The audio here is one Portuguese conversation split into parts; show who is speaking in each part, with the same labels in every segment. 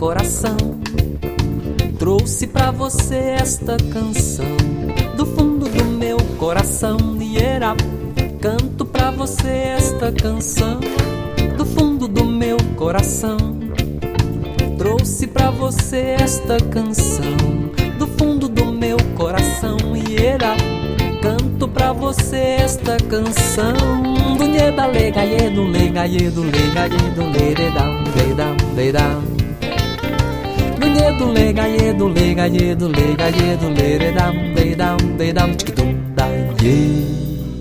Speaker 1: coração, trouxe pra você esta canção. Do fundo do meu coração, Niera, canto pra você esta canção. Do fundo do meu coração, trouxe pra você esta canção. Do fundo do meu coração, Niera, canto pra você esta canção. Do nheda lega yedo lega yedo lega yedo leredam ledam ledam. Do nhedo lega yedo lega yedo lega yedo leredam ledam ledam tictum da ye.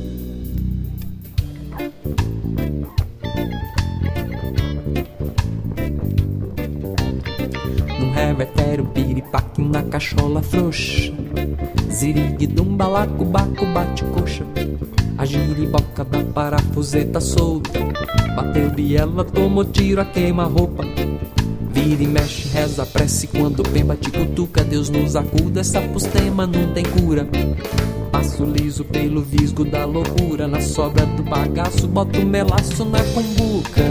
Speaker 1: Num revertério piripaque na cachola frouxa, ziriguidum balacobaco bate coxa. A giriboca da parafuseta solta, bateu biela, tomou tiro, a queima-roupa. Vira e mexe, reza, prece, quando o pemba te cutuca. Deus nos acuda, essa postema não tem cura. Passo liso pelo visgo da loucura, na sobra do bagaço, boto o melaço na cumbuca.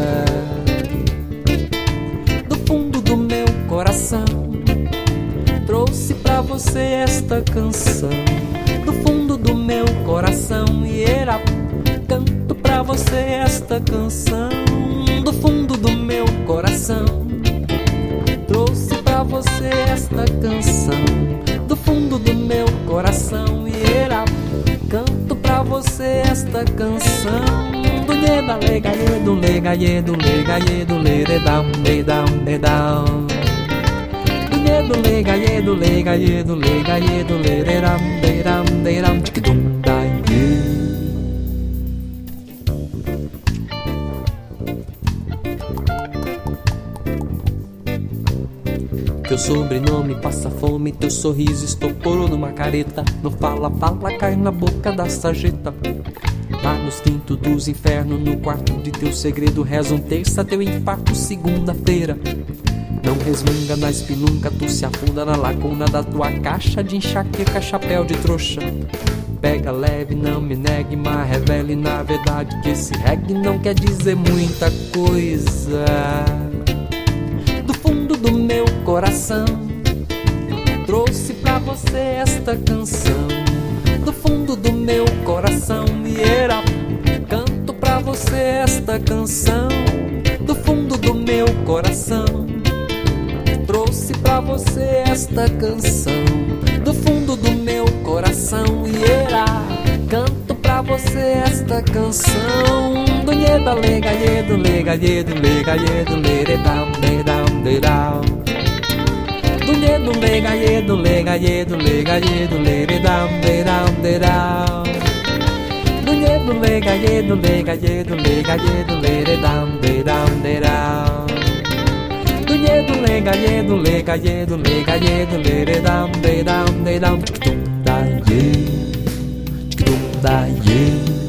Speaker 1: Do fundo do meu coração, trouxe pra você esta canção. Do fundo do meu coração, Niera, canto pra você esta canção. Do fundo do meu coração, trouxe pra você esta canção. Do fundo do meu coração, Niera, canto pra você esta canção. Do nheda lega yedo lega yedo lega yedo leredam ledam ledam. Do nhedo lega yedo lega yedo lega yedo leredam ledam ledam tictum da ye. Teu sobrenome passa fome, teu sorriso estoporou numa careta. Não fala, fala, cai na boca da sarjeta. Lá nos quintos dos infernos, no quarto de teu segredo, reza um terça, teu infarto segunda-feira. Não resmunga na espelunca, tu se afunda na lacuna da tua caixa de enxaqueca, chapéu de trouxa. Pega leve, não me negue, mas revele na verdade que esse reggae não quer dizer muita coisa. Do fundo do meu coração, trouxe pra você esta canção. Do fundo do meu coração, Niera, canto pra você esta canção. Do fundo do meu coração, trouxe pra você esta canção. Do fundo do meu coração, Niera, canto pra você esta canção. Do nheda lega yedo lega yedo lega yedo leredam ledam ledam. Do nhedo lega yedo lega yedo lega yedo leredam ledam ledam. Do nhedo lega yedo lega yedo lega yedo leredam ledam ledam. Do nhedo lega yedo lega yedo lega yedo leredam ledam ledam tictum da ye tictum da ye.